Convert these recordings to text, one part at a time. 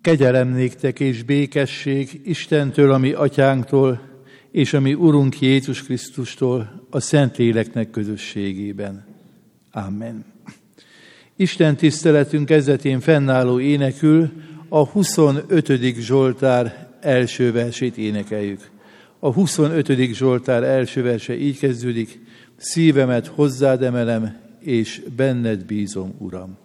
Kegyelem néktek és békesség Istentől, a mi atyánktól, és a mi Urunk Jézus Krisztustól, a Szentléleknek közösségében. Amen. Isten tiszteletünk kezdetén fennálló énekül a 25. Zsoltár első versét énekeljük. A 25. Zsoltár első verse így kezdődik: szívemet hozzád emelem, és benned bízom, Uram.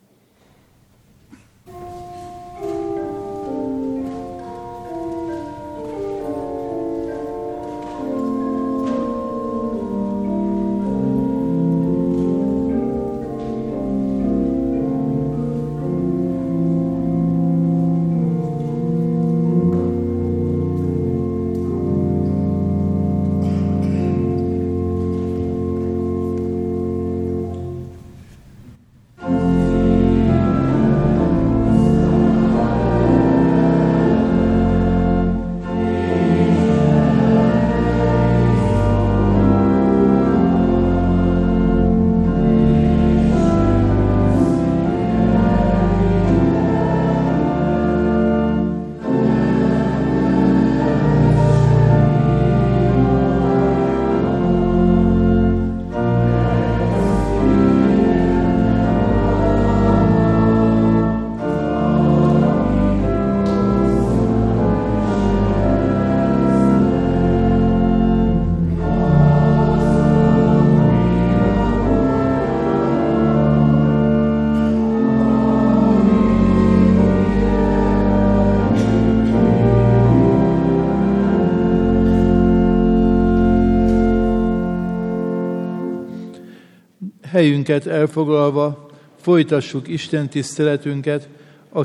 Helyünket elfoglalva folytassuk Isten tiszteletünket a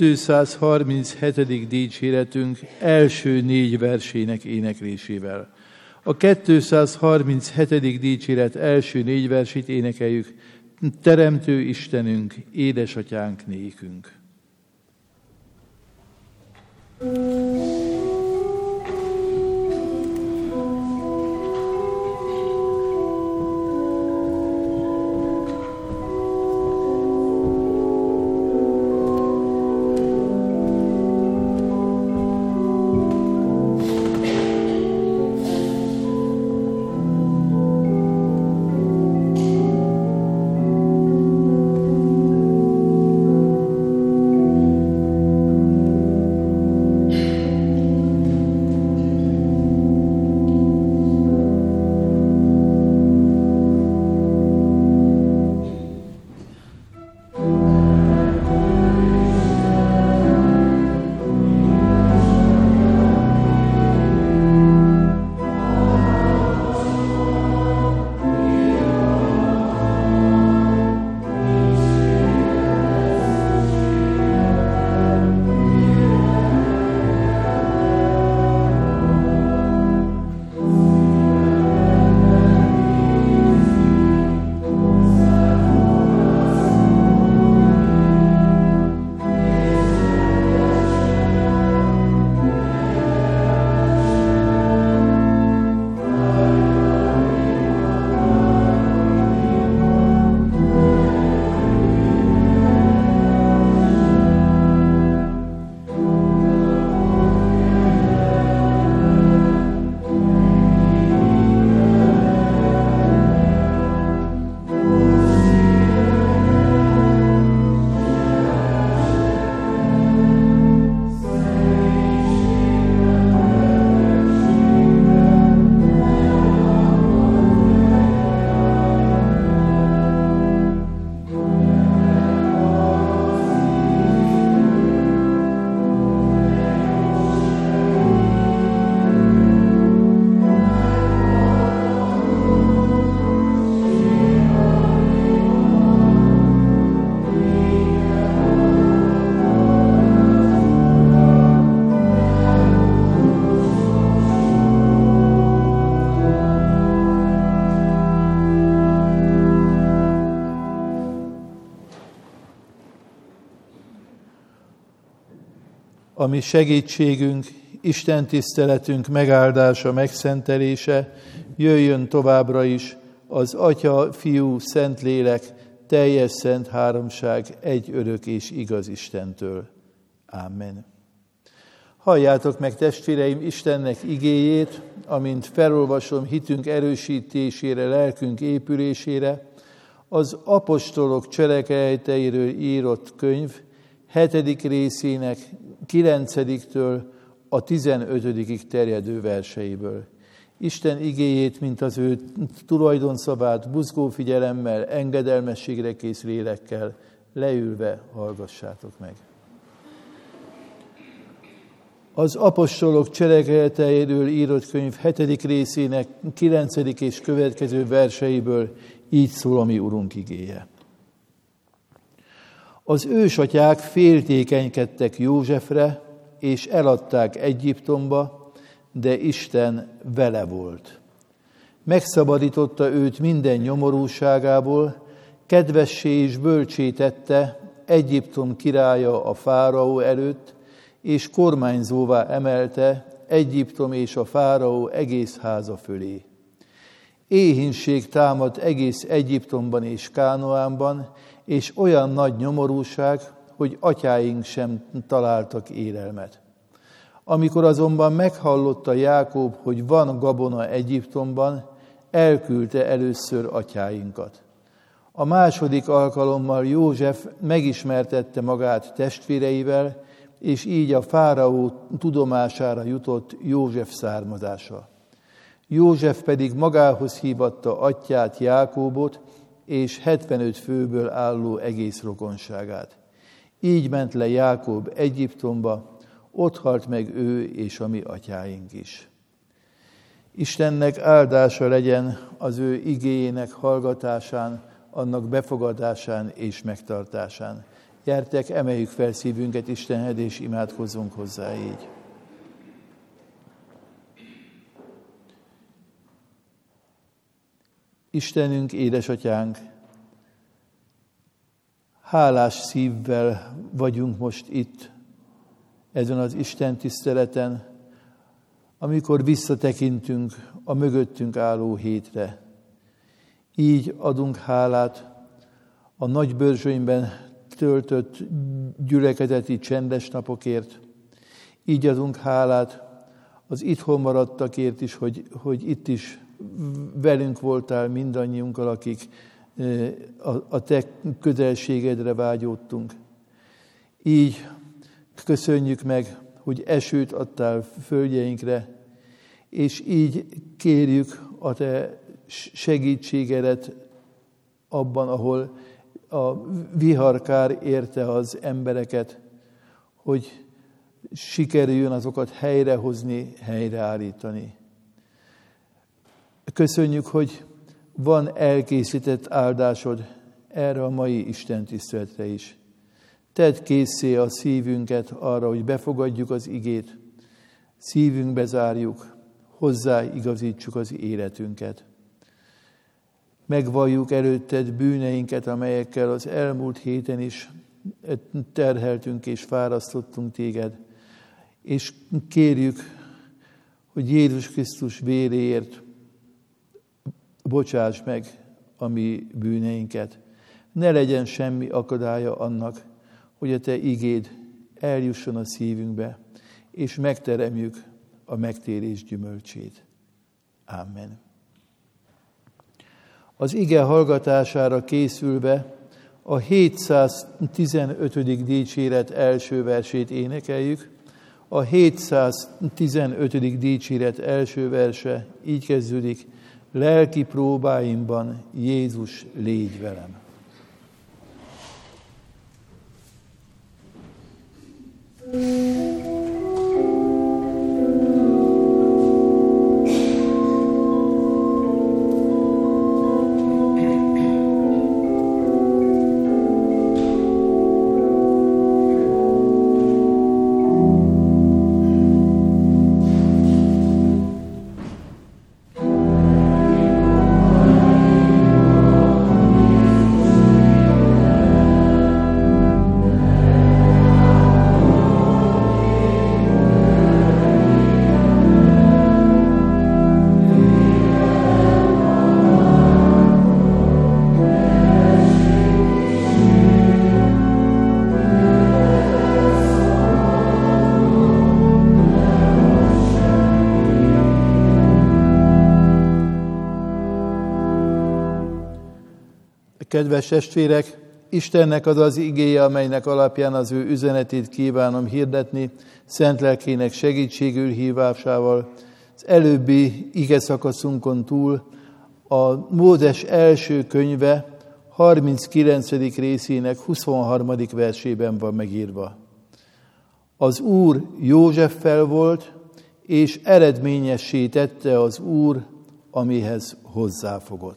237. dicséretünk első 4 versének éneklésével. A 237. dicséret első 4 versét énekeljük: Teremtő Istenünk, édesatyánk nékünk. A mi segítségünk, Isten tiszteletünk megáldása, megszentelése jöjjön továbbra is az Atya, Fiú, Szentlélek, teljes szent háromság, egy örök és igaz Istentől. Amen. Halljátok meg, testvéreim, Istennek igéjét, amint felolvasom hitünk erősítésére, lelkünk épülésére, az apostolok cselekedeteiről írott könyv 7. részének 9-től a 15. terjedő verseiből. Isten igéjét, mint az ő tulajdonszavát buzgó figyelemmel, engedelmességre kész lélekkel leülve hallgassátok meg. Az apostolok cselekedeteiről írott könyv 7. részének 9. és következő verseiből így szól a mi Urunk igéje. Az ősatyák féltékenykedtek Józsefre, és eladták Egyiptomba, de Isten vele volt. Megszabadította őt minden nyomorúságából, kedvessé és bölcsé tette Egyiptom királya a fáraó előtt, és kormányzóvá emelte Egyiptom és a fáraó egész háza fölé. Éhínség támadt egész Egyiptomban és Kánaánban, és olyan nagy nyomorúság, hogy atyáink sem találtak élelmet. Amikor azonban meghallotta Jákob, hogy van gabona Egyiptomban, elküldte először atyáinkat. A második alkalommal József megismertette magát testvéreivel, és így a fáraó tudomására jutott József származása. József pedig magához hívatta atyját, Jákóbot, és 75 főből álló egész rokonságát. Így ment le Jákob Egyiptomba, ott halt meg ő és a mi atyáink is. Istennek áldása legyen az ő igéjének hallgatásán, annak befogadásán és megtartásán. Gyertek, emeljük fel szívünket Istenhez, és imádkozzunk hozzá így. Istenünk, édesatyánk, hálás szívvel vagyunk most itt, ezen az Isten tiszteleten, amikor visszatekintünk a mögöttünk álló hétre. Így adunk hálát a Nagybörzsönyben töltött gyülekezeti csendes napokért. Így adunk hálát az itthon maradtakért is, hogy itt is velünk voltál mindannyiunkkal, akik a te közelségedre vágyódtunk. Így köszönjük meg, hogy esőt adtál földjeinkre, és így kérjük a te segítségedet abban, ahol a viharkár érte az embereket, hogy sikerüljön azokat helyrehozni, helyreállítani. Köszönjük, hogy van elkészített áldásod erre a mai Isten tiszteletre is. Tedd készé a szívünket arra, hogy befogadjuk az igét, szívünkbe zárjuk, hozzáigazítsuk az életünket. Megvalljuk előtted bűneinket, amelyekkel az elmúlt héten is terheltünk és fárasztottunk téged, és kérjük, hogy Jézus Krisztus véréért bocsáss meg a mi bűneinket. Ne legyen semmi akadálya annak, hogy a te igéd eljusson a szívünkbe, és megteremjük a megtérés gyümölcsét. Amen. Az ige hallgatására készülve a 715. dicséret első versét énekeljük. A 715. dicséret első verse így kezdődik: lelki próbáimban Jézus, légy velem. Kedves testvérek, Istennek az az igéje, amelynek alapján az ő üzenetét kívánom hirdetni, szent lelkének segítségül hívásával. Az előbbi ige szakaszunkon túl a Mózes első könyve 39. részének 23. versében van megírva. Az Úr Józseffel volt, és eredményessé tette az Úr, amihez hozzáfogott.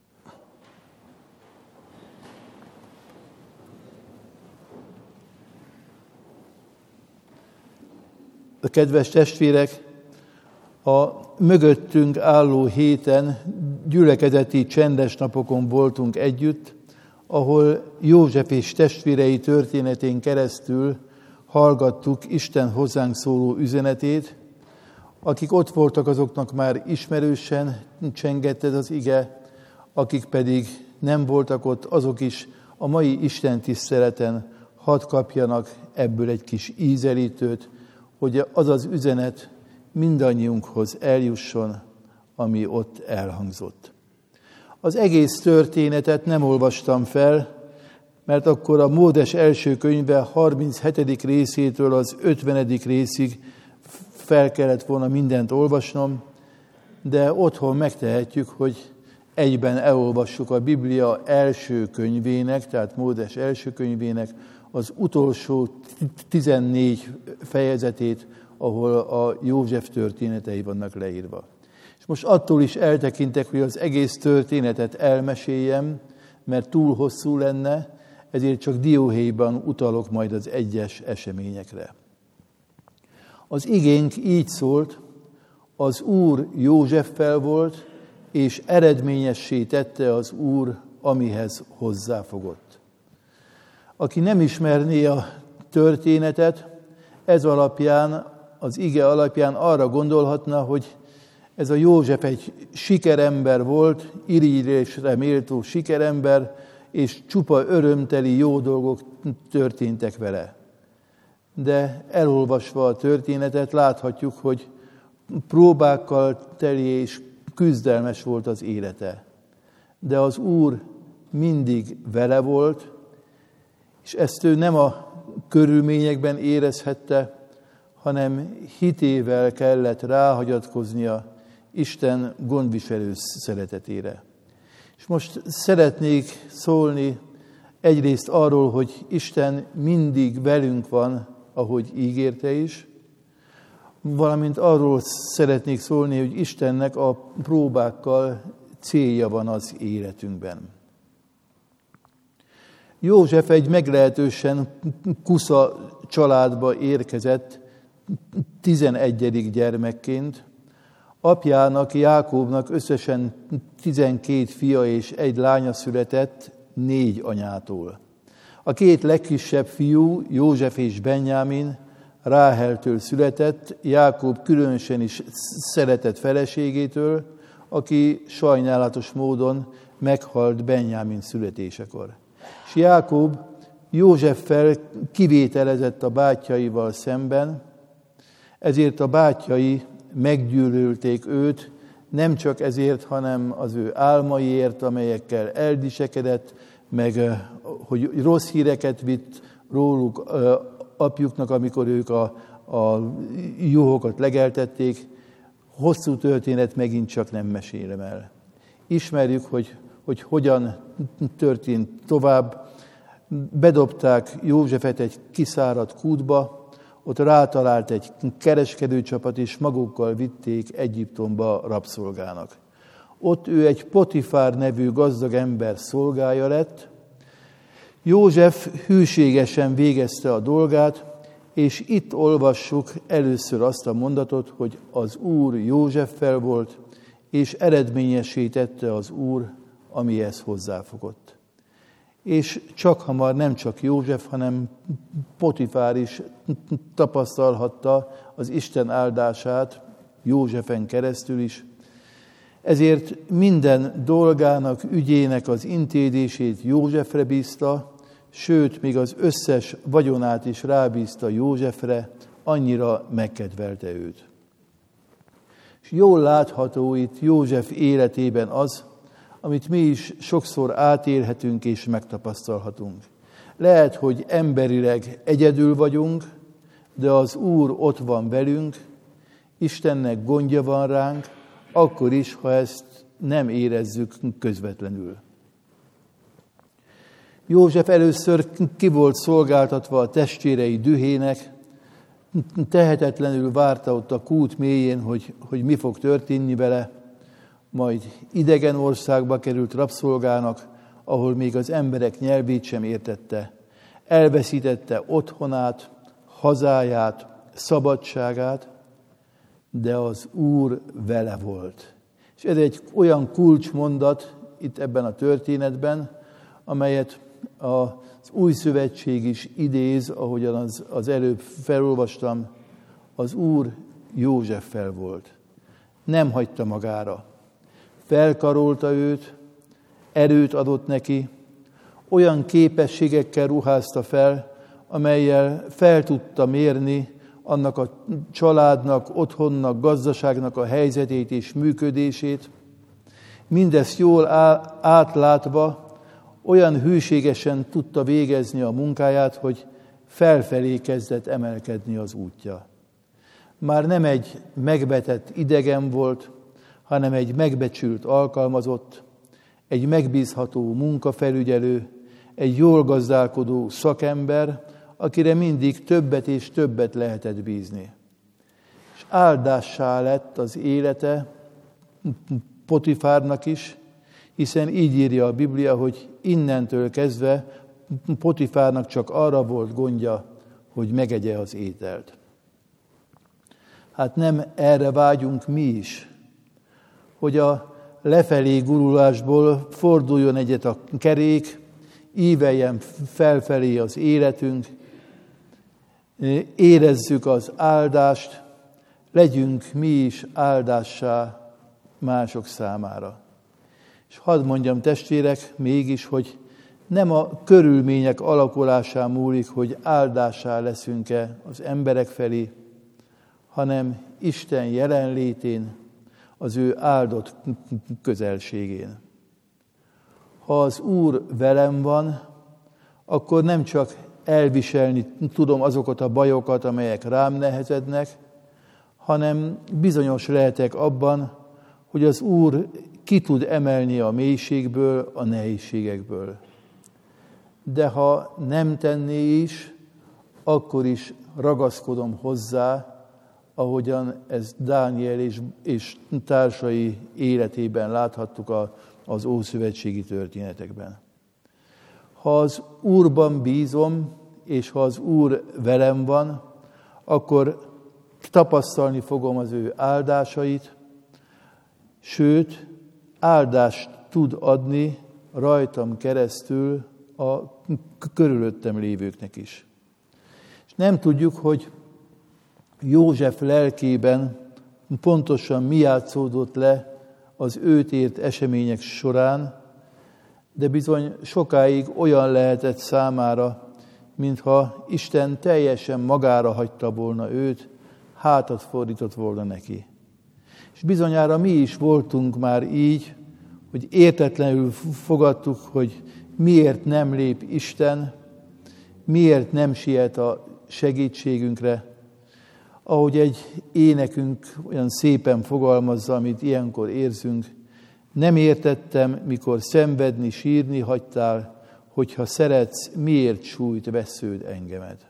Kedves testvérek, a mögöttünk álló héten gyülekezeti csendes napokon voltunk együtt, ahol József és testvérei történetén keresztül hallgattuk Isten hozzánk szóló üzenetét. Akik ott voltak, azoknak már ismerősen csengett ez az ige, akik pedig nem voltak ott, azok is a mai Isten tiszteleten hadd kapjanak ebből egy kis ízelítőt, hogy az az üzenet mindannyiunkhoz eljusson, ami ott elhangzott. Az egész történetet nem olvastam fel, mert akkor a Mózes első könyve 37. részétől az 50. részig fel kellett volna mindent olvasnom, de otthon megtehetjük, hogy egyben elolvassuk a Biblia első könyvének, tehát Mózes első könyvének az utolsó 14 fejezetét, ahol a József történetei vannak leírva. És most attól is eltekintek, hogy az egész történetet elmeséljem, mert túl hosszú lenne, ezért csak dióhéjban utalok majd az egyes eseményekre. Az igénk így szólt, az Úr Józseffel volt, és eredményessé tette az Úr, amihez hozzáfogott. Aki nem ismerné a történetet, ez alapján, az ige alapján arra gondolhatna, hogy ez a József egy sikerember volt, irigylésre méltó sikerember, és csupa örömteli jó dolgok történtek vele. De elolvasva a történetet láthatjuk, hogy próbákkal teli és küzdelmes volt az élete. De az Úr mindig vele volt, és ezt ő nem a körülményekben érezhette, hanem hitével kellett ráhagyatkoznia Isten gondviselő szeretetére. És most szeretnék szólni egyrészt arról, hogy Isten mindig velünk van, ahogy ígérte is, valamint arról szeretnék szólni, hogy Istennek a próbákkal célja van az életünkben. József egy meglehetősen kusza családba érkezett 11. gyermekként. Apjának, Jákóbnak összesen 12 fia és egy lánya született 4 anyától. A 2 legkisebb fiú, József és Benjámin, Ráheltől született, Jákób különösen is szeretett feleségétől, aki sajnálatos módon meghalt Benjámin születésekor. És Jákób Józseffel kivételezett a bátyjaival szemben, ezért a bátyjai meggyűlölték őt, nem csak ezért, hanem az ő álmaiért, amelyekkel eldisekedett, meg hogy rossz híreket vitt róluk apjuknak, amikor ők a juhokat legeltették. Hosszú történet, megint csak nem mesélem el. Ismerjük, hogy hogyan történt tovább. Bedobták Józsefet egy kiszáradt kútba, ott rátalált egy kereskedőcsapat, és magukkal vitték Egyiptomba rabszolgának. Ott ő egy Potifár nevű gazdag ember szolgája lett. József hűségesen végezte a dolgát, és itt olvassuk először azt a mondatot, hogy az Úr Józseffel volt, és eredményessé tette az Úr, amihez hozzáfogott. És csak hamar nem csak József, hanem Potifár is tapasztalhatta az Isten áldását Józsefen keresztül is. Ezért minden dolgának, ügyének az intézését Józsefre bízta, sőt, még az összes vagyonát is rábízta Józsefre, annyira megkedvelte őt. És jól látható itt József életében az, amit mi is sokszor átélhetünk és megtapasztalhatunk. Lehet, hogy emberileg egyedül vagyunk, de az Úr ott van velünk, Istennek gondja van ránk, akkor is, ha ezt nem érezzük közvetlenül. József először ki volt szolgáltatva a testvérei dühének, tehetetlenül várta ott a kút mélyén, hogy mi fog történni vele, majd idegen országba került rabszolgának, ahol még az emberek nyelvét sem értette. Elveszítette otthonát, hazáját, szabadságát, de az Úr vele volt. És ez egy olyan kulcsmondat itt ebben a történetben, amelyet az Új Szövetség is idéz, ahogyan az előbb felolvastam, az Úr Józseffel volt. Nem hagyta magára. Felkarolta őt, erőt adott neki, olyan képességekkel ruházta fel, amellyel fel tudta mérni annak a családnak, otthonnak, gazdaságnak a helyzetét és működését. Mindezt jól átlátva, olyan hűségesen tudta végezni a munkáját, hogy felfelé kezdett emelkedni az útja. Már nem egy megvetett idegen volt, hanem egy megbecsült alkalmazott, egy megbízható munkafelügyelő, egy jól gazdálkodó szakember, akire mindig többet és többet lehetett bízni. És áldássá lett az élete Potifárnak is, hiszen így írja a Biblia, hogy innentől kezdve Potifárnak csak arra volt gondja, hogy megegye az ételt. Hát nem erre vágyunk mi is, hogy a lefelé gurulásból forduljon egyet a kerék, íveljen felfelé az életünk, érezzük az áldást, legyünk mi is áldássá mások számára. És hadd mondjam, testvérek, mégis, hogy nem a körülmények alakulásán múlik, hogy áldássá leszünk-e az emberek felé, hanem Isten jelenlétén, az ő áldott közelségén. Ha az Úr velem van, akkor nem csak elviselni tudom azokat a bajokat, amelyek rám nehezednek, hanem bizonyos lehetek abban, hogy az Úr ki tud emelni a mélységből, a nehézségekből. De ha nem tenné is, akkor is ragaszkodom hozzá, ahogyan ezt Dániel és társai életében láthattuk az ószövetségi történetekben. Ha az Úrban bízom, és ha az Úr velem van, akkor tapasztalni fogom az ő áldásait, sőt, áldást tud adni rajtam keresztül a körülöttem lévőknek is. És nem tudjuk, hogy József lelkében pontosan mi játszódott le az őt ért események során, de bizony sokáig olyan lehetett számára, mintha Isten teljesen magára hagyta volna őt, hátat fordított volna neki. És bizonyára mi is voltunk már így, hogy értetlenül fogadtuk, hogy miért nem lép Isten, miért nem siet a segítségünkre, ahogy egy énekünk olyan szépen fogalmazza, amit ilyenkor érzünk, nem értettem, mikor szenvedni, sírni hagytál, hogyha szeretsz, miért sújt vesződ engemet.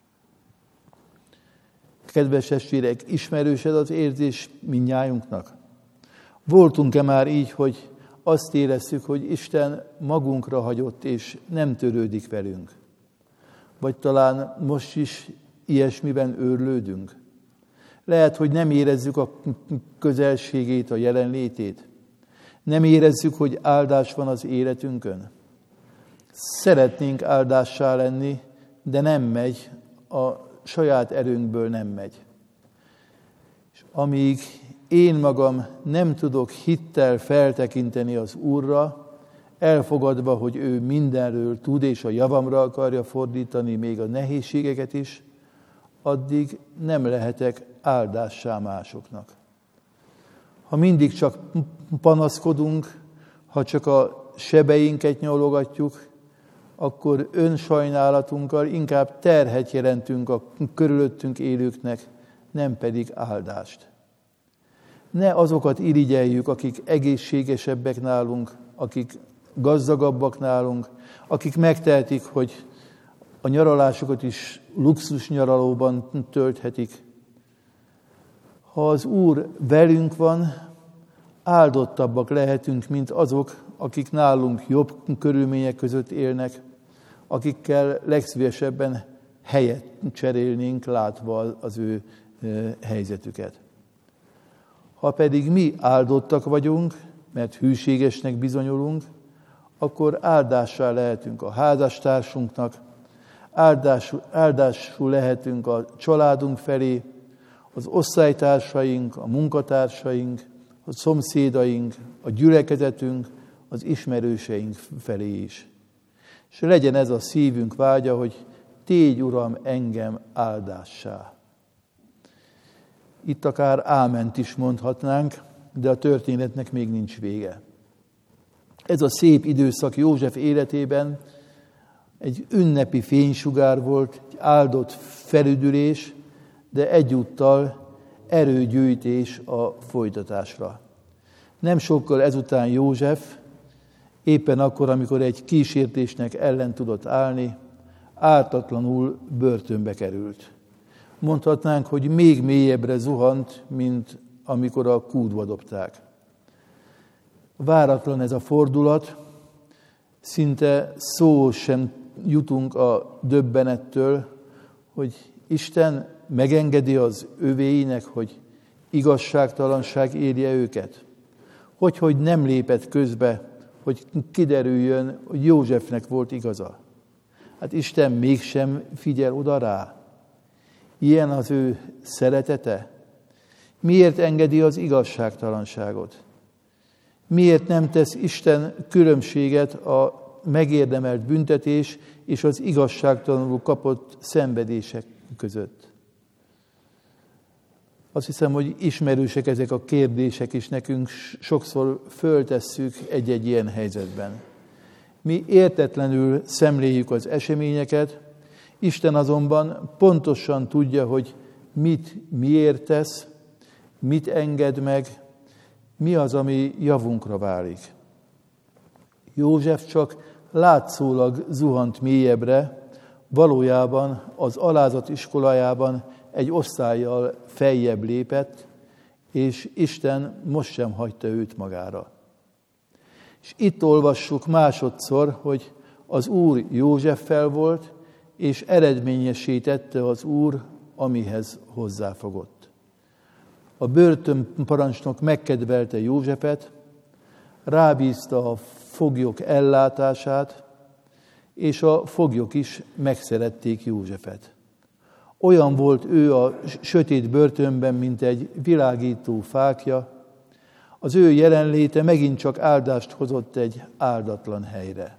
Kedves testvérek, ismerős ez az érzés mindnyájunknak? Voltunk-e már így, hogy azt éreztük, hogy Isten magunkra hagyott, és nem törődik velünk? Vagy talán most is ilyesmiben őrlődünk? Lehet, hogy nem érezzük a közelségét, a jelenlétét. Nem érezzük, hogy áldás van az életünkön. Szeretnénk áldássá lenni, de nem megy, a saját erőnkből nem megy. És amíg én magam nem tudok hittel feltekinteni az Úrra, elfogadva, hogy ő mindenről tud, és a javamra akarja fordítani még a nehézségeket is, addig nem lehetek áldássá másoknak. Ha mindig csak panaszkodunk, Ha csak a sebeinket nyalogatjuk, akkor önsajnálatunkkal inkább terhet jelentünk a körülöttünk élőknek, nem pedig áldást. Ne azokat irigyeljük, akik egészségesebbek nálunk, akik gazdagabbak nálunk, akik megtehetik, hogy a nyaralásukat is luxus nyaralóban tölthetik. Ha az Úr velünk van, áldottabbak lehetünk, mint azok, akik nálunk jobb körülmények között élnek, akikkel legszívesebben helyet cserélnénk, látva az ő helyzetüket. Ha pedig mi áldottak vagyunk, mert hűségesnek bizonyulunk, akkor áldássá lehetünk a házastársunknak, áldásul lehetünk a családunk felé, az osztálytársaink, a munkatársaink, a szomszédaink, a gyülekezetünk, az ismerőseink felé is. És legyen ez a szívünk vágya, hogy tégy, Uram, engem áldássá. Itt akár áment is mondhatnánk, de a történetnek még nincs vége. Ez a szép időszak József életében egy ünnepi fénysugár volt, egy áldott felüdülés, de egyúttal erőgyűjtés a folytatásra. Nem sokkal ezután József, éppen akkor, amikor egy kísértésnek ellen tudott állni, ártatlanul börtönbe került. Mondhatnánk, hogy még mélyebbre zuhant, mint amikor a kútba dobták. Váratlan ez a fordulat, szinte szó sem jutunk a döbbenettől, hogy Isten megengedi az övéinek, hogy igazságtalanság érje őket. Hogy nem lépett közbe, hogy kiderüljön, hogy Józsefnek volt igaza. Hát Isten mégsem figyel oda rá. Ilyen az ő szeretete. Miért engedi az igazságtalanságot? Miért nem tesz Isten különbséget a megérdemelt büntetés és az igazságtalanul kapott szenvedések között? Azt hiszem, hogy ismerősek ezek a kérdések, és nekünk sokszor föltesszük egy-egy ilyen helyzetben. Mi értetlenül szemléljük az eseményeket, Isten azonban pontosan tudja, hogy miért tesz, mit enged meg, mi az, ami javunkra válik. József csak látszólag zuhant mélyebbre, valójában az alázat iskolájában egy osztállyal feljebb lépett, és Isten most sem hagyta őt magára. És itt olvassuk másodszor, hogy az Úr Józseffel volt, és eredményessé tette az Úr, amihez hozzáfogott. A börtönparancsnok megkedvelte Józsefet, rábízta a foglyok ellátását, és a foglyok is megszerették Józsefet. Olyan volt ő a sötét börtönben, mint egy világító fákja. Az ő jelenléte megint csak áldást hozott egy áldatlan helyre.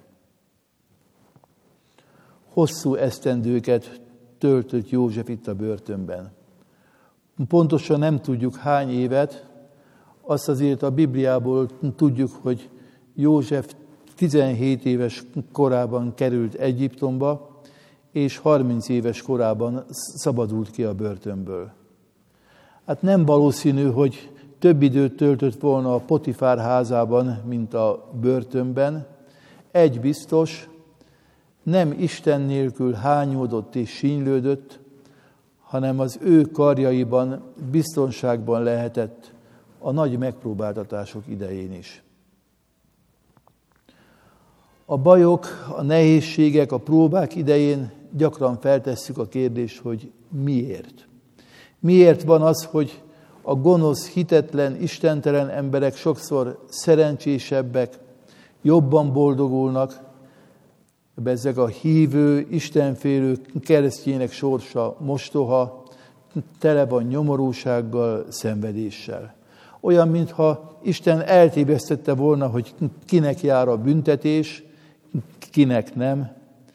Hosszú esztendőket töltött József itt a börtönben. Pontosan nem tudjuk hány évet, azt azért a Bibliából tudjuk, hogy József 17 éves korában került Egyiptomba, és 30 éves korában szabadult ki a börtönből. Hát nem valószínű, hogy több időt töltött volna a Potifár házában, mint a börtönben. Egy biztos, nem Isten nélkül hányódott és sínylődött, hanem az ő karjaiban biztonságban lehetett a nagy megpróbáltatások idején is. A bajok, a nehézségek, a próbák idején gyakran feltesszük a kérdést, hogy miért? Miért van az, hogy a gonosz, hitetlen, istentelen emberek sokszor szerencsésebbek, jobban boldogulnak, ezek a hívő, istenfélő keresztjének sorsa mostoha, tele van nyomorúsággal, szenvedéssel. Olyan, mintha Isten eltévesztette volna, hogy kinek jár a büntetés, kinek nem.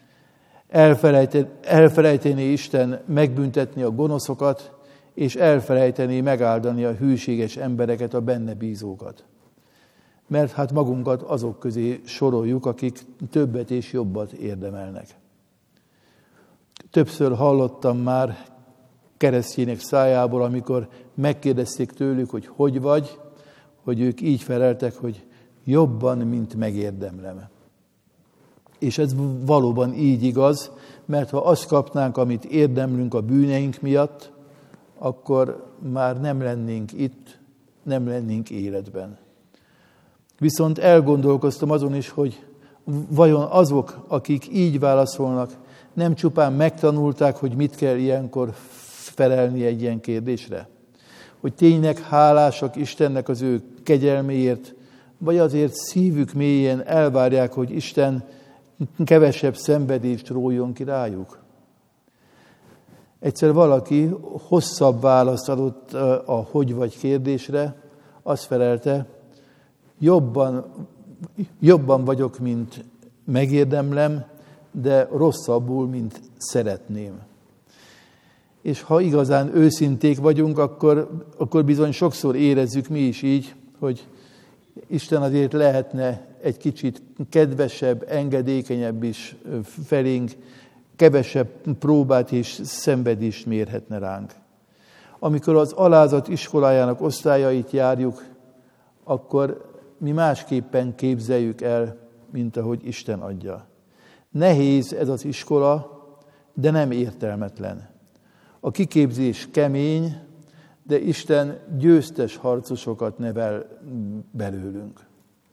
Elfelejtené Isten megbüntetni a gonoszokat, és elfelejtené megáldani a hűséges embereket, a benne bízókat. mert hát magunkat azok közé soroljuk, akik többet és jobbat érdemelnek. Többször hallottam már keresztjének szájából, amikor megkérdezték tőlük, hogy vagy, hogy ők így feleltek, hogy jobban, mint megérdemlem. És ez valóban így igaz, mert ha azt kapnánk, amit érdemlünk a bűneink miatt, akkor már nem lennénk itt, nem lennénk életben. Viszont elgondolkoztam azon is, hogy vajon azok, akik így válaszolnak, nem csupán megtanulták, hogy mit kell ilyenkor felelni egy ilyen kérdésre? Hogy tényleg hálásak Istennek az ő kegyelméért, vagy azért szívük mélyén elvárják, hogy Isten kevesebb szenvedést róljon ki rájuk? Egyszer valaki hosszabb választ adott a hogy vagy kérdésre, azt felelte, jobban vagyok, mint megérdemlem, de rosszabbul, mint szeretném. És ha igazán őszinték vagyunk, akkor bizony sokszor érezzük mi is így, hogy Isten azért lehetne egy kicsit kedvesebb, engedékenyebb is felénk, kevesebb próbát és szenvedést mérhetne ránk. Amikor az alázat iskolájának osztályait járjuk, akkor mi másképpen képzeljük el, mint ahogy Isten adja. Nehéz ez az iskola, de nem értelmetlen. A kiképzés kemény, de Isten győztes harcosokat nevel belőlünk.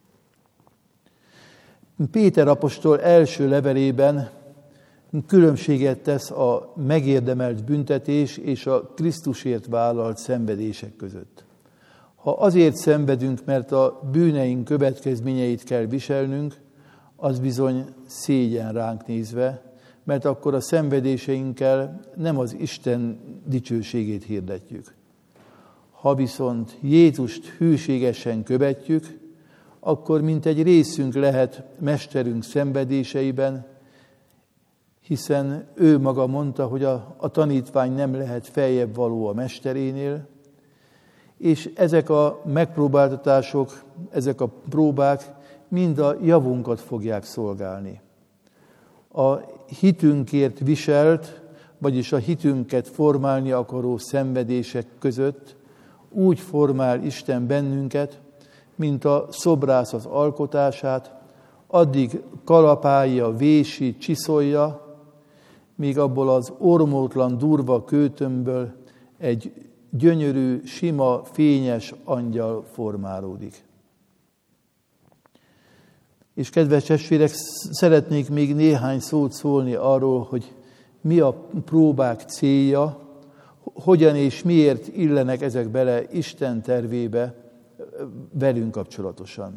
Péter apostol első levelében különbséget tesz a megérdemelt büntetés és a Krisztusért vállalt szenvedések között. Ha azért szenvedünk, mert a bűneink következményeit kell viselnünk, az bizony szégyen ránk nézve, mert akkor a szenvedéseinkkel nem az Isten dicsőségét hirdetjük. Ha viszont Jézust hűségesen követjük, akkor mint egy részünk lehet mesterünk szenvedéseiben, hiszen ő maga mondta, hogy a tanítvány nem lehet feljebb való a mesterénél, és ezek a megpróbáltatások, ezek a próbák mind a javunkat fogják szolgálni. A hitünkért viselt, vagyis a hitünket formálni akaró szenvedések között úgy formál Isten bennünket, mint a szobrász az alkotását, addig kalapálja, vési, csiszolja, míg abból az ormótlan, durva kőtömbből egy gyönyörű, sima, fényes angyal formálódik. És kedves testvérek, szeretnék még néhány szót szólni arról, hogy mi a próbák célja, hogyan és miért illenek ezek bele Isten tervébe velünk kapcsolatosan.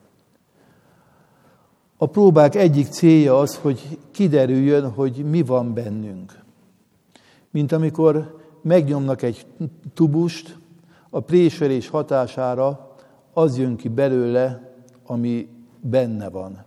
A próbák egyik célja az, hogy kiderüljön, hogy mi van bennünk. Mint amikor megnyomnak egy tubust, a préselés hatására az jön ki belőle, ami benne van.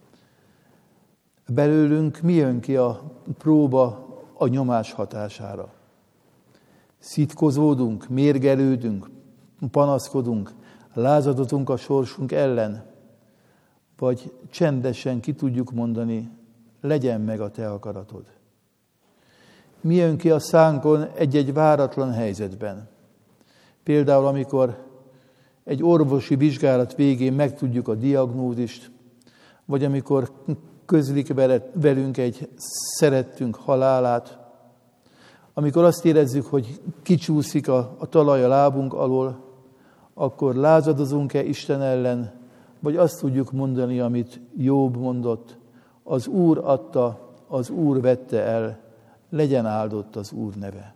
Belőlünk mi jön ki a próba a nyomás hatására? Szitkozódunk, mérgelődünk, panaszkodunk, lázadozunk a sorsunk ellen, vagy csendesen ki tudjuk mondani, legyen meg a te akaratod. Mi jön ki a szánkon egy-egy váratlan helyzetben? Például, amikor egy orvosi vizsgálat végén megtudjuk a diagnózist, vagy amikor közlik velünk egy szerettünk halálát, amikor azt érezzük, hogy kicsúszik a talaj a lábunk alól, akkor lázadozunk-e Isten ellen, vagy azt tudjuk mondani, amit Jobb mondott, az Úr adta, az Úr vette el, legyen áldott az Úr neve.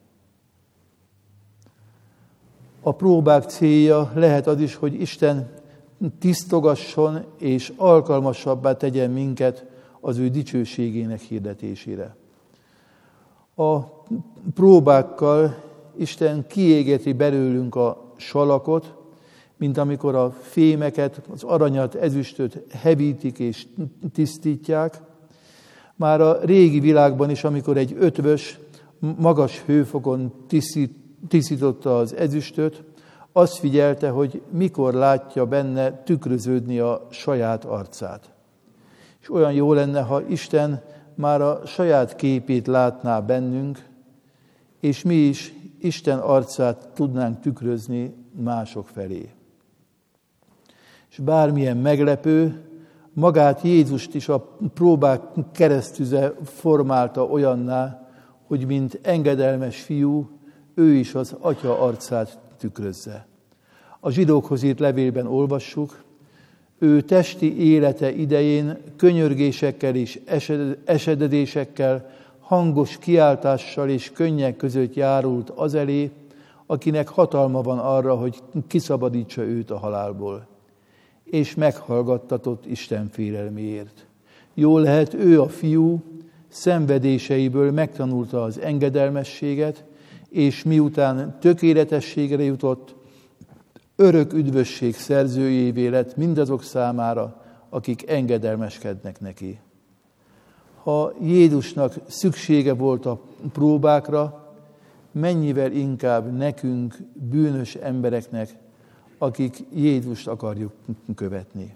A próbák célja lehet az is, hogy Isten tisztogasson és alkalmasabbá tegyen minket az ő dicsőségének hirdetésére. A próbákkal Isten kiégeti belőlünk a salakot, mint amikor a fémeket, az aranyat, ezüstöt hevítik és tisztítják. Már a régi világban is, amikor egy ötvös magas hőfokon tisztította az ezüstöt, azt figyelte, hogy mikor látja benne tükröződni a saját arcát. És olyan jó lenne, ha Isten már a saját képét látná bennünk, és mi is Isten arcát tudnánk tükrözni mások felé. És bármilyen meglepő, magát Jézust is a próbák keresztüze formálta olyanná, hogy mint engedelmes fiú, ő is az Atya arcát tükrözze. A zsidókhoz írt levélben olvassuk, ő testi élete idején könyörgésekkel és esededésekkel, hangos kiáltással és könnyek között járult az elé, akinek hatalma van arra, hogy kiszabadítsa őt a halálból. És meghallgattatott Isten félelméért. Jól lehet, ő a fiú szenvedéseiből megtanulta az engedelmességet, és miután tökéletességre jutott, örök üdvösség szerzőjévé lett mindazok számára, akik engedelmeskednek neki. Ha Jézusnak szüksége volt a próbákra, mennyivel inkább nekünk, bűnös embereknek, akik Jézust akarjuk követni.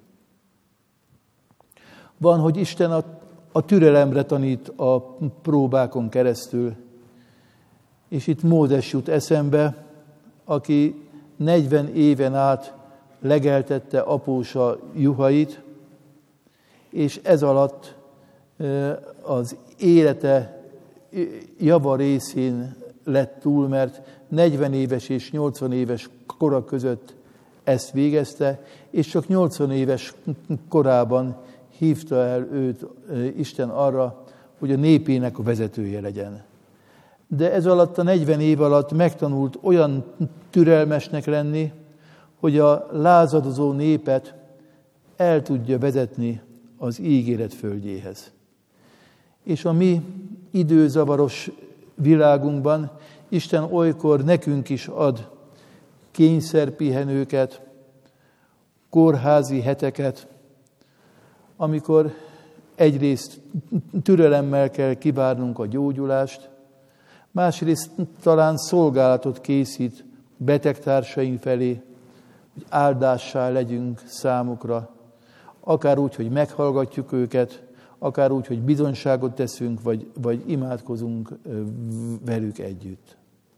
Van, hogy Isten a türelemre tanít a próbákon keresztül, és itt Mózes jut eszembe, aki 40 éven át legeltette apósa juhait, és ez alatt az élete java részén lett túl, mert 40 éves és 80 éves kora között ezt végezte, és csak 80 éves korában hívta el őt Isten arra, hogy a népének a vezetője legyen. De ez alatt a 40 év alatt megtanult olyan türelmesnek lenni, hogy a lázadozó népet el tudja vezetni az ígéret földjéhez. És a mi időzavaros világunkban Isten olykor nekünk is ad kényszerpihenőket, kórházi heteket, amikor egyrészt türelemmel kell kivárnunk a gyógyulást, másrészt talán szolgálatot készít betegtársaink felé, hogy áldássá legyünk számukra, akár úgy, hogy meghallgatjuk őket, akár úgy, hogy bizonyságot teszünk, vagy imádkozunk velük együtt.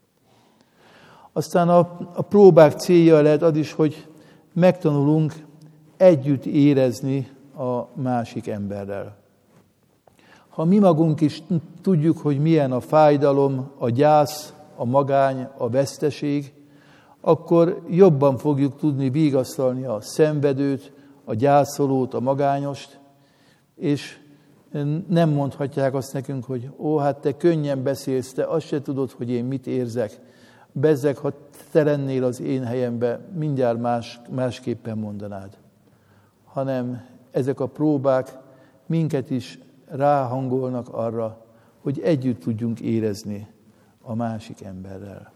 Aztán a próbák célja lehet az is, hogy megtanulunk együtt érezni a másik emberrel. Ha mi magunk is tudjuk, hogy milyen a fájdalom, a gyász, a magány, a veszteség, akkor jobban fogjuk tudni vigasztalni a szenvedőt, a gyászolót, a magányost, és nem mondhatják azt nekünk, hogy hát te könnyen beszélsz, te azt se tudod, hogy én mit érzek. Bezzeg, ha te lennél az én helyembe, mindjárt másképpen mondanád. Hanem ezek a próbák minket is ráhangolnak arra, hogy együtt tudjunk érezni a másik emberrel.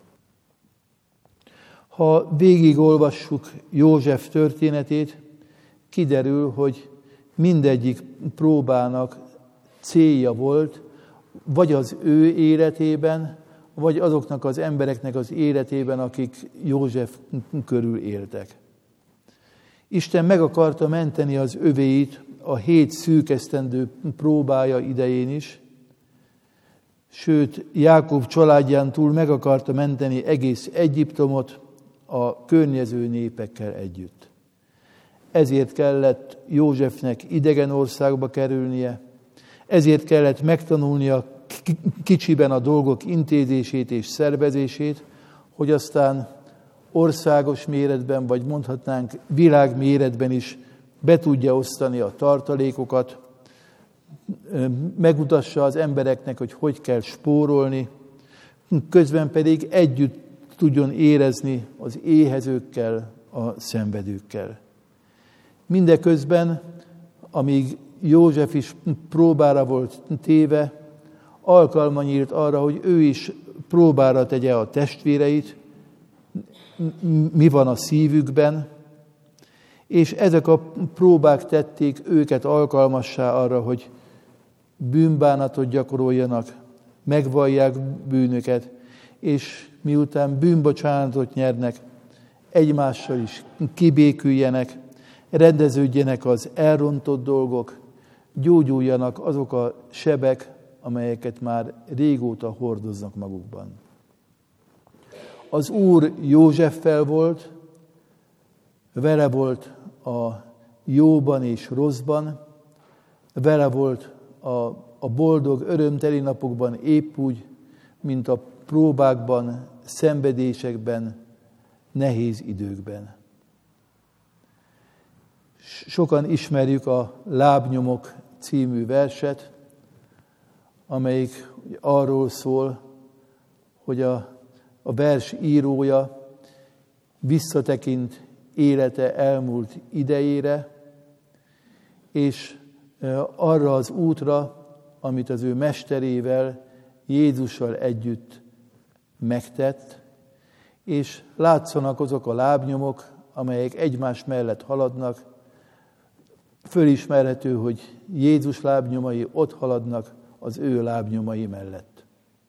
Ha végigolvassuk József történetét, kiderül, hogy mindegyik próbának célja volt, vagy az ő életében, vagy azoknak az embereknek az életében, akik József körül éltek. Isten meg akarta menteni az övéit a 7 szűk esztendő próbája idején is, sőt, Jákob családján túl meg akarta menteni egész Egyiptomot a környező népekkel együtt. Ezért kellett Józsefnek idegen országba kerülnie, ezért kellett megtanulnia kicsiben a dolgok intézését és szervezését, hogy aztán országos méretben, vagy mondhatnánk világméretben is be tudja osztani a tartalékokat, megmutassa az embereknek, hogy kell spórolni, közben pedig együtt tudjon érezni az éhezőkkel, a szenvedőkkel. Mindeközben, amíg József is próbára volt téve, alkalma nyílt arra, hogy ő is próbára tegye a testvéreit, mi van a szívükben, és ezek a próbák tették őket alkalmassá arra, hogy bűnbánatot gyakoroljanak, megvallják bűnöket, és miután bűnbocsánatot nyernek, egymással is kibéküljenek, rendeződjenek az elrontott dolgok, gyógyuljanak azok a sebek, amelyeket már régóta hordoznak magukban. Az Úr Józseffel volt, vele volt a jóban és rosszban, vele volt a boldog, örömteli napokban épp úgy, mint a próbákban, szenvedésekben, nehéz időkben. Sokan ismerjük a Lábnyomok című verset, amelyik arról szól, hogy a vers írója visszatekint élete elmúlt idejére, és arra az útra, amit az ő mesterével, Jézussal együtt megtett, és látszanak azok a lábnyomok, amelyek egymás mellett haladnak. Fölismerhető, hogy Jézus lábnyomai ott haladnak az ő lábnyomai mellett.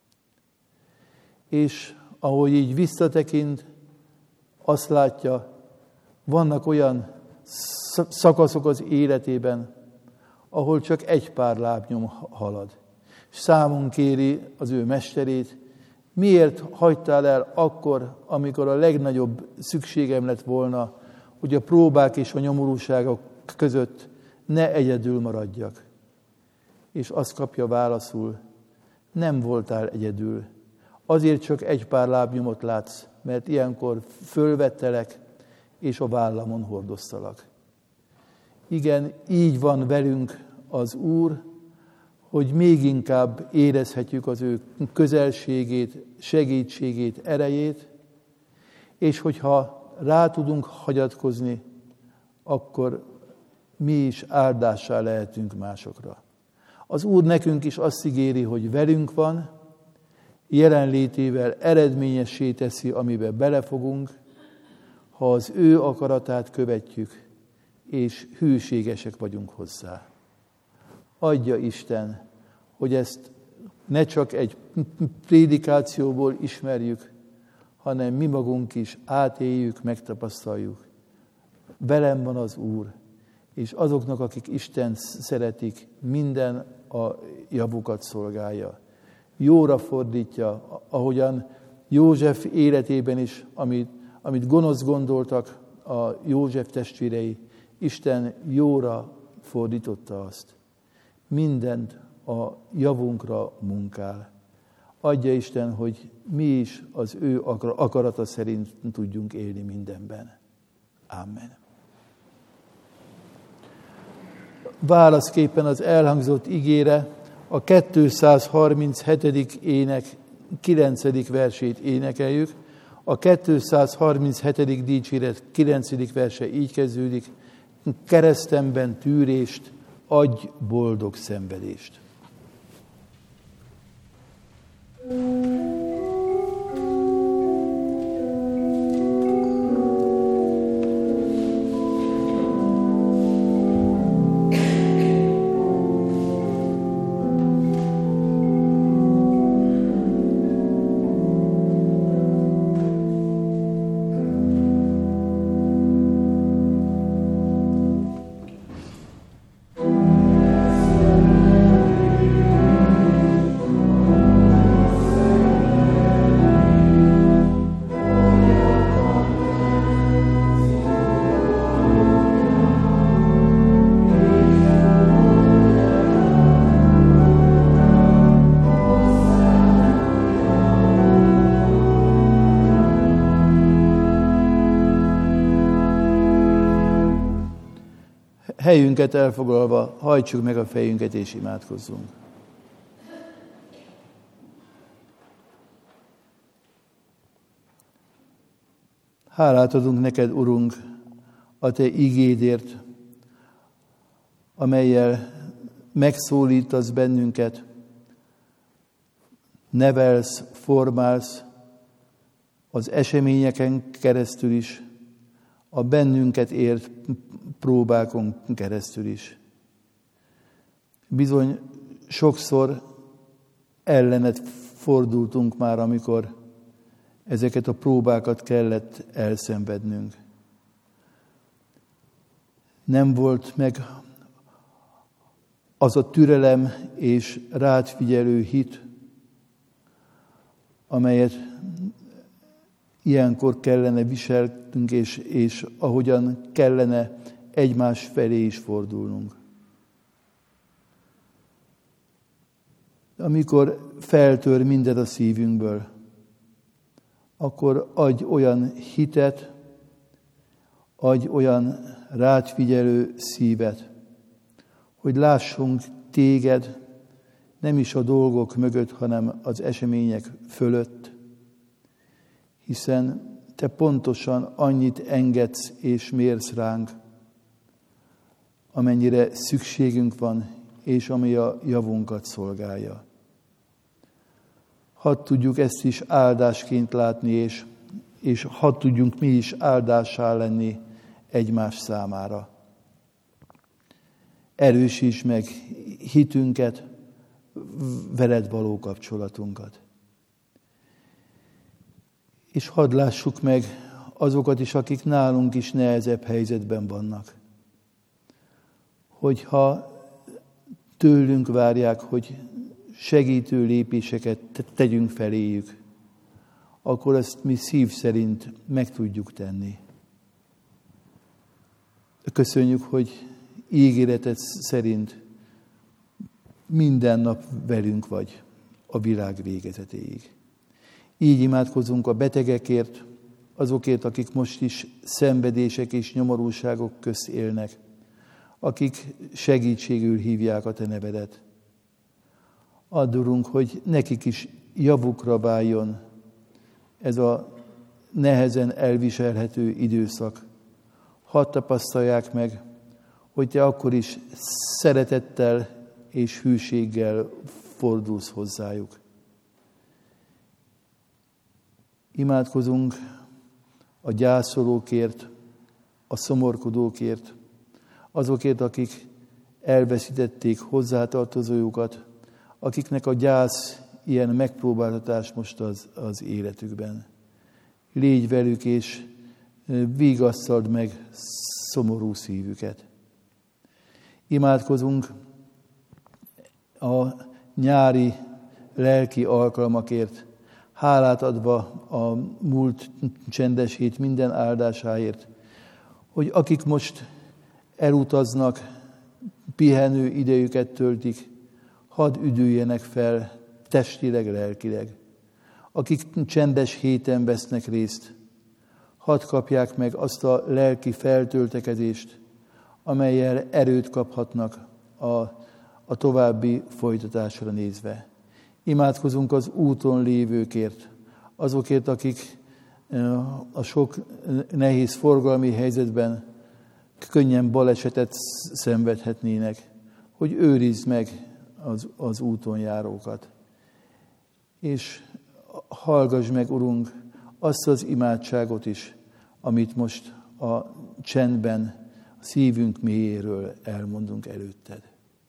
És ahogy így visszatekint, azt látja, vannak olyan szakaszok az életében, ahol csak egy pár lábnyom halad. És számon kéri az ő mesterét, miért hagytál el akkor, amikor a legnagyobb szükségem lett volna, hogy a próbák és a nyomorúságok között ne egyedül maradjak. És azt kapja válaszul, nem voltál egyedül. Azért csak egy pár lábnyomot látsz, mert ilyenkor fölvettelek, és a vállamon hordoztalak. Igen, így van velünk az Úr, hogy még inkább érezhetjük az ő közelségét, segítségét, erejét, és hogyha rá tudunk hagyatkozni, akkor mi is áldássá lehetünk másokra. Az Úr nekünk is azt ígéri, hogy velünk van, jelenlétével eredményessé teszi, amiben belefogunk, ha az ő akaratát követjük, és hűségesek vagyunk hozzá. Adja Isten, hogy ezt ne csak egy prédikációból ismerjük, hanem mi magunk is átéljük, megtapasztaljuk. Velem van az Úr, és azoknak, akik Istent szeretik, minden a javukat szolgálja. Jóra fordítja, ahogyan József életében is, amit gonosz gondoltak a József testvérei, Isten jóra fordította azt. Mindent a javunkra munkál. Adja Isten, hogy mi is az ő akarata szerint tudjunk élni mindenben. Amen. Válaszképpen az elhangzott igére a 237. ének 9. versét énekeljük. A 237. dicséret 9. verse így kezdődik: keresztemben tűrést, adj boldog szenvedést. Helyünket elfoglalva, hajtsuk meg a fejünket és imádkozzunk. Hálát adunk neked, Urunk, a te igédért, amellyel megszólítasz bennünket, nevelsz, formálsz az eseményeken keresztül is, a bennünket ért próbákon keresztül is. Bizony sokszor ellened fordultunk már, amikor ezeket a próbákat kellett elszenvednünk. Nem volt meg az a türelem és rád figyelő hit, amelyet ilyenkor kellene viselnünk, és ahogyan kellene egymás felé is fordulnunk. Amikor feltör minden a szívünkből, akkor adj olyan hitet, adj olyan rád figyelő szívet, hogy lássunk téged nem is a dolgok mögött, hanem az események fölött, hiszen te pontosan annyit engedsz és mérsz ránk, amennyire szükségünk van, és ami a javunkat szolgálja. Hadd tudjuk ezt is áldásként látni, és hadd tudjunk mi is áldássá lenni egymás számára. Erősíts meg hitünket, veled való kapcsolatunkat. És hadd lássuk meg azokat is, akik nálunk is nehezebb helyzetben vannak. Hogyha tőlünk várják, hogy segítő lépéseket tegyünk feléjük, akkor ezt mi szív szerint meg tudjuk tenni. Köszönjük, hogy ígéreted szerint minden nap velünk vagy a világ végezetéig. Így imádkozunk a betegekért, azokért, akik most is szenvedések és nyomorúságok közt élnek, akik segítségül hívják a te nevedet. Add, Urunk, hogy nekik is javukra váljon ez a nehezen elviselhető időszak. Hadd tapasztalják meg, hogy te akkor is szeretettel és hűséggel fordulsz hozzájuk. Imádkozunk a gyászolókért, a szomorkodókért, azokért, akik elveszítették hozzátartozójukat, akiknek a gyász ilyen megpróbáltatás most az életükben. Légy velük, és vigasztald meg szomorú szívüket. Imádkozunk a nyári lelki alkalmakért, hálát adva a múlt csendes hét minden áldásáért, hogy akik most elutaznak, pihenő idejüket töltik, hadd üdüljenek fel testileg, lelkileg. Akik csendes héten vesznek részt, hadd kapják meg azt a lelki feltöltekezést, amellyel erőt kaphatnak a további folytatásra nézve. Imádkozunk az úton lévőkért, azokért, akik a sok nehéz forgalmi helyzetben könnyen balesetet szenvedhetnének, hogy őrizd meg az úton járókat. És hallgass meg, Urunk, azt az imádságot is, amit most a csendben, a szívünk mélyéről elmondunk előtted.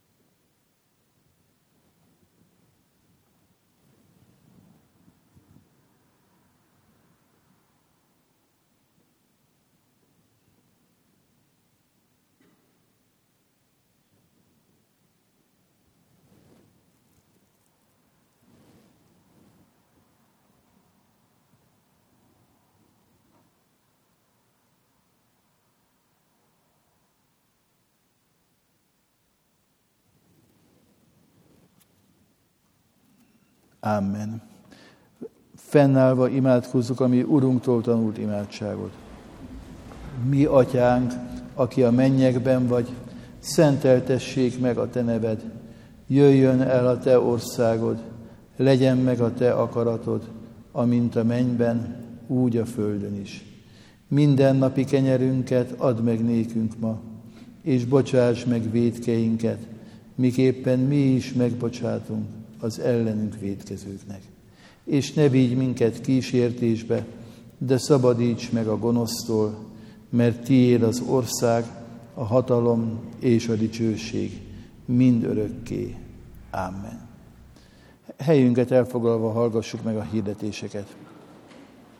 Amen. Fennállva imádkozzuk a mi Urunktól tanult imádságot. Mi, Atyánk, aki a mennyekben vagy, szenteltessék meg a te neved. Jöjjön el a te országod, legyen meg a te akaratod, amint a mennyben, úgy a földön is. Mindennapi kenyerünket add meg nékünk ma, és bocsáss meg vétkeinket, miképpen mi is megbocsátunk az ellenünk vétkezőknek. És ne vigy minket kísértésbe, de szabadíts meg a gonosztól, mert tiéd az ország, a hatalom és a dicsőség mind örökké. Amen. Helyünket elfoglalva hallgassuk meg a hirdetéseket.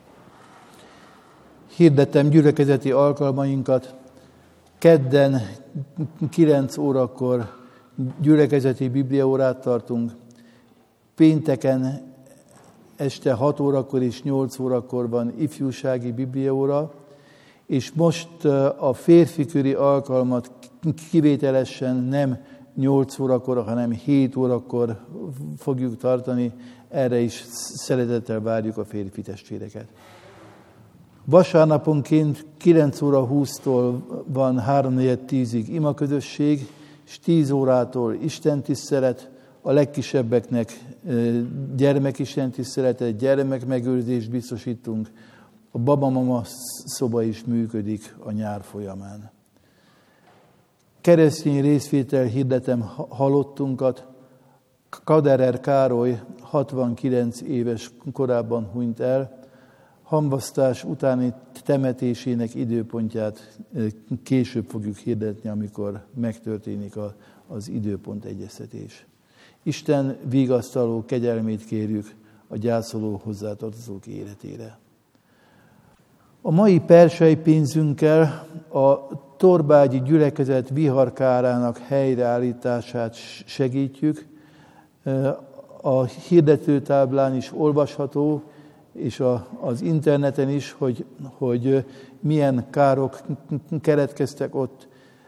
Hirdettem gyülekezeti alkalmainkat. Kedden 9 órakor gyülekezeti bibliaórát tartunk. Pénteken este 6 órakor és 8 órakor van ifjúsági bibliaóra, és most a férfiköri alkalmat kivételesen nem 8 órakor, hanem 7 órakor fogjuk tartani. Erre is szeretettel várjuk a férfi testvéreket. Vasárnaponként 9 óra 20-tól van 3-4-10-ig imaközösség, és 10 órától istentisztelet, a legkisebbeknek gyermekistentiszteletet, gyermekmegőrzést biztosítunk. A babamama szoba is működik a nyár folyamán. Keresztény részvétel hirdetem halottunkat. Kaderer Károly 69 éves korában hunyt el. Hamvasztás utáni temetésének időpontját később fogjuk hirdetni, amikor megtörténik az időpont egyeztetés. Isten vigasztaló kegyelmét kérjük a gyászoló hozzátartozók életére. A mai persejpénzünkkel a Torbágyi gyülekezet viharkárának helyreállítását segítjük. A hirdetőtáblán is olvasható, és az interneten is, hogy milyen károk keletkeztek ott.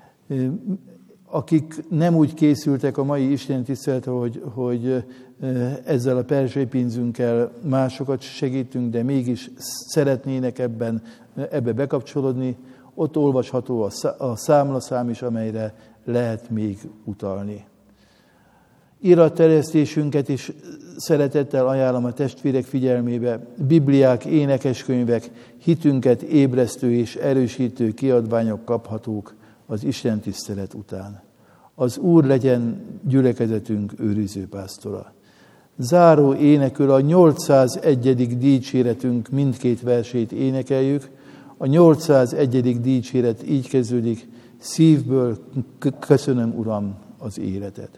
Akik nem úgy készültek a mai istentiszteletre, hogy ezzel a persejpénzünkkel másokat segítünk, de mégis szeretnének ebbe bekapcsolódni, ott olvasható a számlaszám is, amelyre lehet még utalni. Iratterjesztésünket is szeretettel ajánlom a testvérek figyelmébe. Bibliák, énekeskönyvek, hitünket ébresztő és erősítő kiadványok kaphatók az istentisztelet után. Az Úr legyen gyülekezetünk őriző pásztora. Záró énekül a 801. dicséretünk mindkét versét énekeljük. A 801. dicséret így kezdődik: szívből köszönöm, Uram, az életet.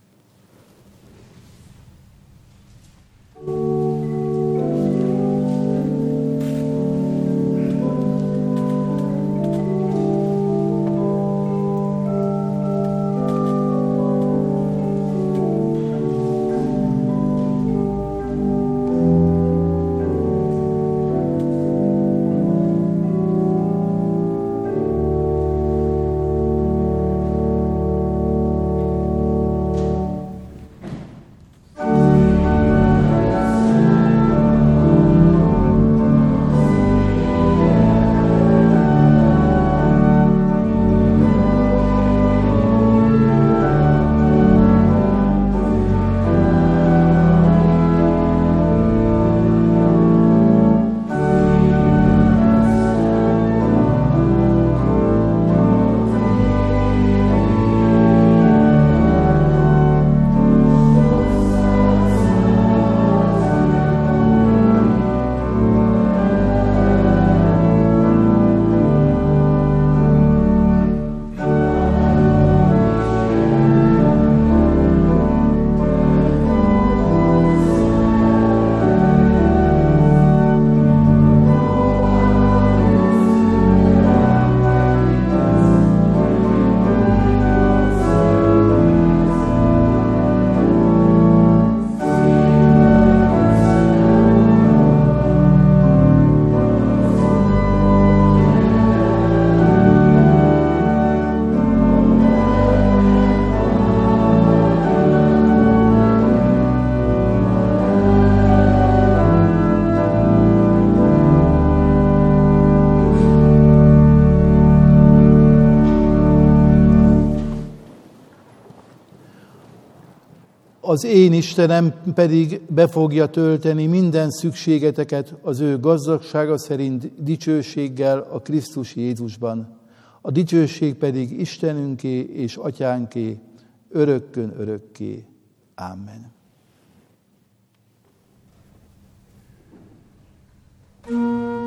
Az én Istenem pedig be fogja tölteni minden szükségeteket az ő gazdagsága szerint dicsőséggel a Krisztus Jézusban. A dicsőség pedig Istenünké és Atyánké, örökkön örökké. Amen.